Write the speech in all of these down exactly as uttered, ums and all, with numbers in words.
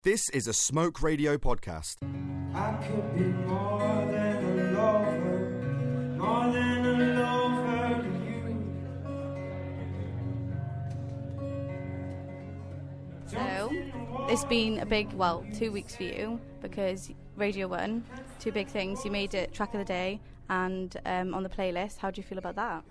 This is a Smoke Radio podcast. I could be more than a lover, more than a lover to you. So, it's been a big, well, two weeks for you, because Radio one, two big things. You made it track of the day and um, on the playlist. How do you feel about that?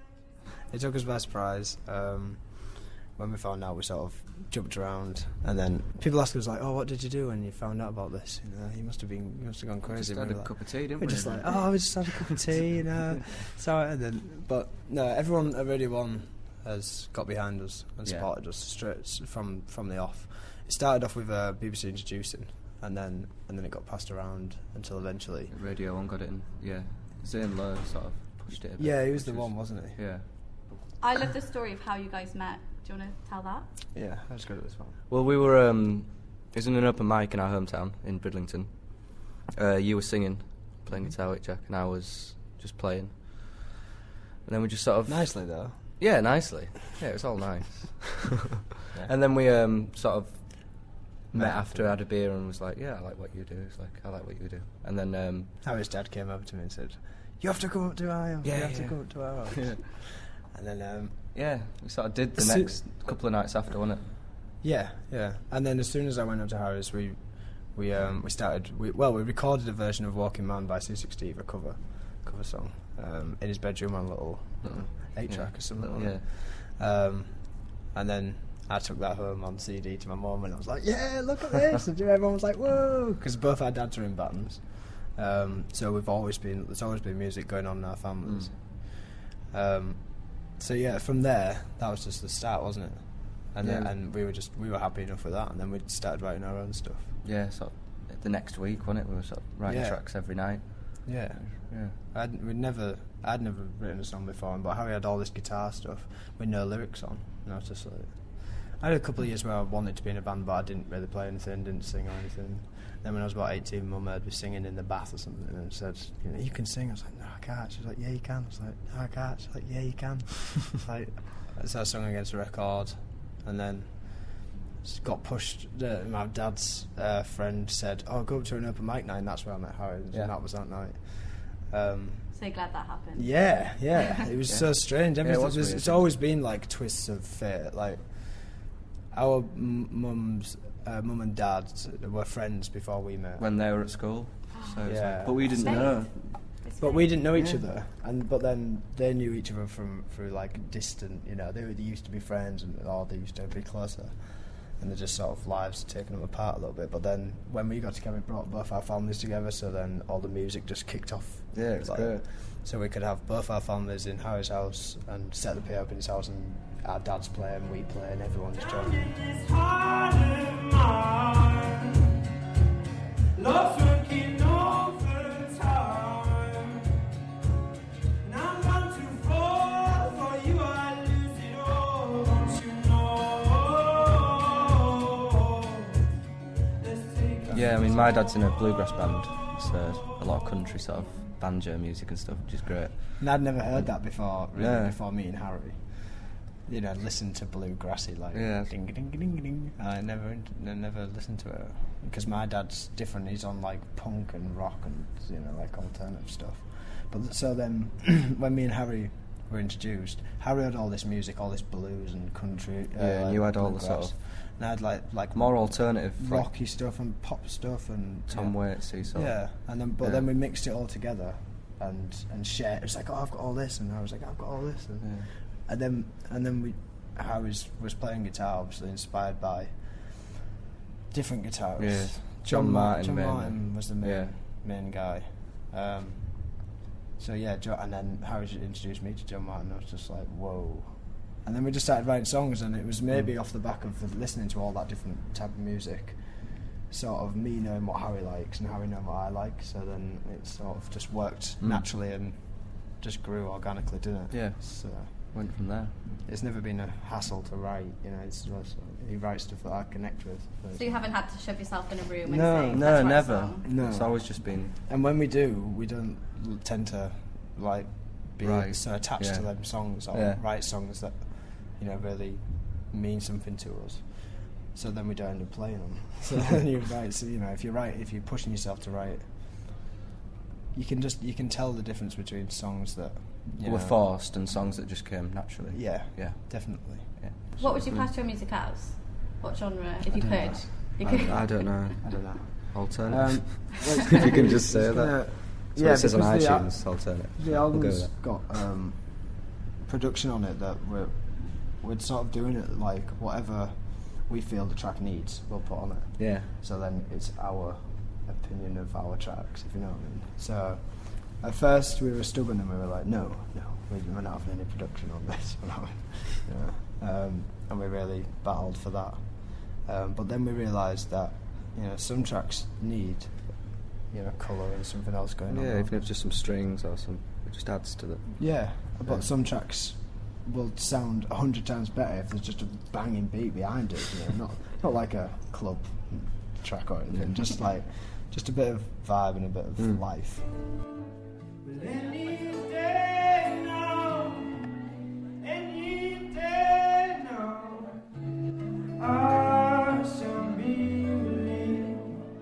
It took us by surprise. Um, when we found out, we sort of jumped around, and then people asked us like, "Oh, what did you do when you found out about this? You know, you must have been, you must have gone crazy." We just had we a like, cup of tea, didn't we're we? just like, "Oh, we just had a cup of tea," you know. So, and then, but no, everyone at Radio One has got behind us and Yeah. supported us straight from from the off. It started off with uh, B B C introducing, and then and then it got passed around until eventually Radio One got it in. Yeah, Zane Lowe sort of pushed it a bit. Yeah, he was the which one, wasn't he? Yeah. I love the story of how you guys met. Do you want to tell that? Yeah, I was good at this one. Well, we were, um, it was in an open mic in our hometown, in Bridlington. Uh, you were singing, playing guitar with Jack, and I was just playing. And then we just sort of... Nicely, though. Yeah, nicely. Yeah, it was all nice. yeah. And then we um, sort of met after, had a beer, and was like, yeah, I like what you do. It's like, I like what you do. And then... Um, Harry's dad came over to me and said, "You have to come up to our house. Yeah, you have yeah. to come up to our house." yeah. And then, um, yeah, we sort of did the So- next couple of nights after, wasn't it? yeah, yeah. And then as soon as I went up to Harry's, we we um, we started. We, well, we recorded a version of "Walking Man" by C six Steve, a cover cover song, um, in his bedroom on a little, little eight track yeah. or something. Little, like that. Um, and then I took that home on C D to my mum, and I was like, "Yeah, look at this!" And everyone was like, "Whoa!" Because both our dads are in bands, um, so we've always been. There's always been music going on in our families. Mm. Um, so yeah, from there, that was just the start, wasn't it? And then, Yeah. and we were just we were happy enough with that, and then we started writing our own stuff. Yeah, sort of the next week, wasn't it? We were sort of writing Yeah. tracks every night. Yeah, Yeah. I'd we'd never I'd never written a song before, but Harry had all this guitar stuff with no lyrics on, and I was just like, I had a couple of years where I wanted to be in a band, but I didn't really play anything, didn't sing or anything. Then when I was about eighteen, Mum heard me singing in the bath or something, and said, "You know, you can sing." I was like, "No, I can't." She was like, "Yeah, you can." I was like, "No, I can't." She was like, "Yeah, you can." Like, so I sung against the record, and then just got pushed. Uh, my dad's uh, friend said, "Oh, go up to an open mic night," and that's where I met Harry. Yeah. And that was that night. Um, So glad that happened. yeah, yeah, it was Yeah. so strange. Yeah, it Everything, was it's, weird, it's yeah. always been like twists of fate. Like our m- mums, uh, mum and dad were friends before we met, When they were at school. So it was Yeah. like, but we didn't Fate. know. It's but fate. we didn't know each Yeah. other. And but then they knew each other from through like distant. You know, they, were, they used to be friends, and or they used to be closer. And they just sort of lives taken them apart a little bit. But then when we got together, we brought both our families together. So then all the music just kicked off. Yeah, it was Like, great. So we could have both our families in Harry's house and set the P A up in his house, and our dads play and we play and everyone just joined. This heart of mine, love's working overtime, and I'm bound to fall for you. I lose it all, don't you know? Let's take a Yeah, I mean, my dad's in a bluegrass band. It's uh, a lot of country sort of banjo music and stuff, which is great. And I'd never heard that before, really, Yeah. before meeting Harry. You know, listen to bluegrassy, like Yeah. ding ding ding ding. I never, I never listened to it because my dad's different. He's on like punk and rock and you know like alternative stuff. But so then, when me and Harry were introduced, Harry had all this music, all this blues and country. Yeah, and like you had all the bluegrass. sort of And I had like like more alternative, like rocky stuff and pop stuff and Tom yeah. Waitsy sort of. Yeah, and then but Yeah. then we mixed it all together and and shared. It was like, oh, I've got all this, and I was like, I've got all this, and, Yeah. and then and then we, I was was playing guitar, obviously inspired by different guitarists. Yeah. John John Martin John mainly. Martin was the main Yeah. main guy. Um, so yeah, Jo- and then Harry introduced me to John Martin. I was just like, whoa. And then we just started writing songs, and it was maybe Mm. off the back of listening to all that different type of music, sort of me knowing what Harry likes and Harry knowing what I like. So then it sort of just worked Mm. naturally and just grew organically, didn't it? Yeah. So Went from there. it's never been a hassle to write. You know, it's just, he writes stuff that I connect with. So you haven't had to shove yourself in a room and No, say, No, "Let's write a never. song." No. It's always just been. And when we do, we don't l- tend to like be Right. so attached to Yeah. them songs or Yeah. write songs that you know really mean something to us. so then we don't end up playing them. So then you write, so you know, if you write, if you're pushing yourself to write, you can just you can tell the difference between songs that you Were know, forced and songs that just came naturally. Yeah, Yeah. definitely. Yeah. What would you class your music as? What genre, if you don't could? know. You I, could. I don't know. I don't know. Alternative. Um, if you can just say that. gonna- So yeah, it says on because the al- iTunes, alternative. The We'll go album's with got um, production on it that we're we're sort of doing it like whatever we feel the track needs, we'll put on it. Yeah. So then it's our opinion of our tracks, if you know what I mean. So at first we were stubborn and we were like, no, no, we- we're not having any production on this. yeah. um, and we really battled for that. Um, but then we realised that you know some tracks need you know colour and something else going on. Yeah, even if it's just some strings or some, it just adds to the. Yeah, but Yeah. some tracks will sound a hundred times better if there's just a banging beat behind it. You know, not not like a club track or anything. Just like just a bit of vibe and a bit of Mm. life. Well, any day now, any day now, I shall be relieved.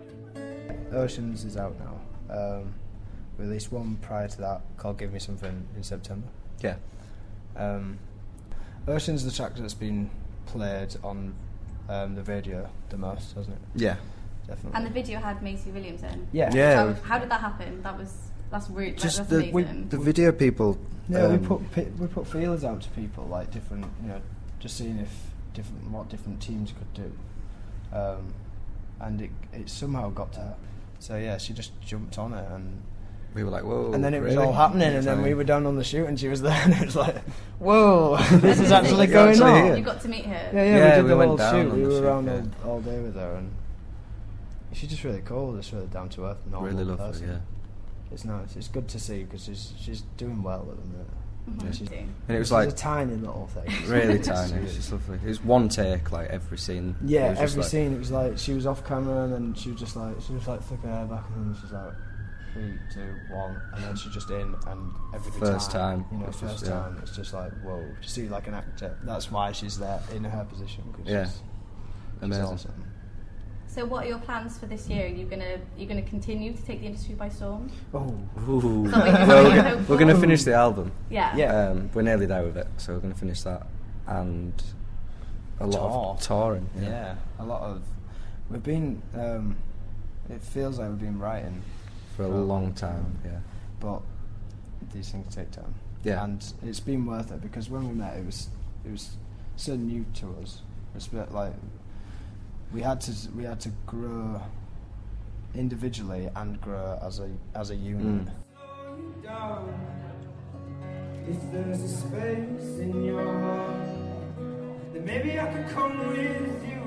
Oceans is out now. Um, released one prior to that called "Give Me Something" in September. Yeah. Um, Ocean's the track that's been played on um, the radio the most, hasn't it? Yeah. Definitely. And the video had Maisie Williams in. Yeah. Yeah. How, how did that happen? That was that's rude. Just that's the amazing. the video people. Yeah, we um, put pi- we put feelers out to people, like different, you know, just seeing if different what different teams could do, um, and it it somehow got to her. So yeah, she just jumped on it, and We were like, whoa. and then it was really? all happening, and then we Exciting. were down on the shoot, and she was there, and it was like, whoa, this is actually You going actually on. here. You got to meet her. Yeah, yeah, Yeah, we did we the went whole down shoot. on We the were shoot, around yeah. all, all day with her, and she's just really cool. Just really down to earth, normal Really lovely, person. yeah. It's nice. It's good to see because she's she's doing well at the minute. Mhm. Yeah, She's- And it was she's like a tiny little thing. really It's tiny. It was really- just lovely. It was one take, like every scene. It Yeah, was just every like- scene it was like she was off camera and then she was just like she was like flick her hair back and then she's like three, two, one, and then she's just in and every First time, you know, it's first just- yeah. time it's just like whoa, to see like an actor. That's why she's there in her position. Cause Yeah. she's, she's Amazing. awesome. So, what are your plans for this year? Are you gonna you gonna continue to take the industry by storm? Oh, Ooh. Is that what you're- is that Well, what we're, you're go- hopeful? we're going to finish the album. Yeah. Yeah. Um, we're nearly there with it, so we're going to finish that and a lot Tour. of touring. yeah. Yeah. a lot of we've been. Um, it feels like we've been writing For a long time. Yeah. but these things take time. Yeah. And it's been worth it because when we met, it was it was so new to us. It's a bit like we had to we had to grow individually and grow as a as a unit. Mm. Slow you down. If there's a space in your heart, then maybe I could come with you.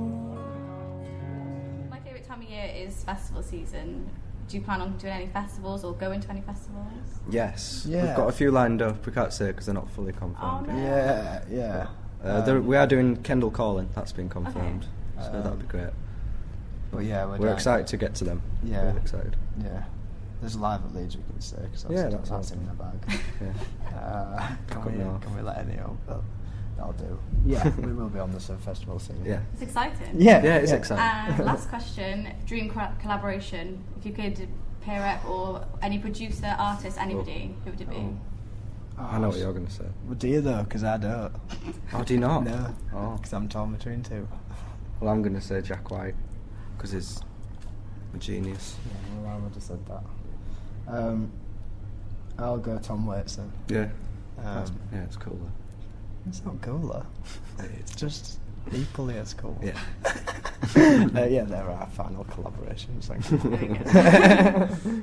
My favourite time of year is festival season. Do you plan on doing any festivals or going to any festivals? Yes. Yeah. We've got a few lined up. We can't say because they're not fully confirmed. Oh, no. Yeah, yeah. Uh, there, Um, we are doing Kendall Calling. That's been confirmed. So Um, that'd be great. But yeah, we're, We're doing- excited to get to them. Yeah. Really excited. Yeah. There's live at Leeds we can say because Yeah, that's, that's that's awesome. in the bag. Yeah. Uh, can, Good we, enough. can we let any know? But that'll do. Yeah, we will be on the Surf Festival soon. Yeah. It's exciting. Yeah, Yeah, it's yeah. exciting. And last question: dream co- collaboration. If you could pair up, or any producer, artist, anybody, who would it be? Oh. I know what you're going to say. Well, do you though? Because I don't. Oh, do you not? No. Oh. Because I'm torn between two. Well, I'm going to say Jack White because he's a genius. Yeah, well, I would have said that. Um, I'll go Tom Waits then. Yeah. That's- Um, yeah, it's cool though. it's not cooler. It's just equally as cool. Yeah. uh, yeah, there are final collaborations. Thank you. There we go.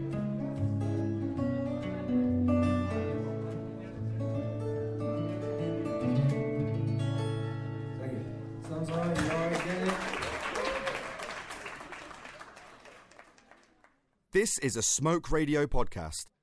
Sounds alright, you alright, get it? This is a Smoke Radio podcast.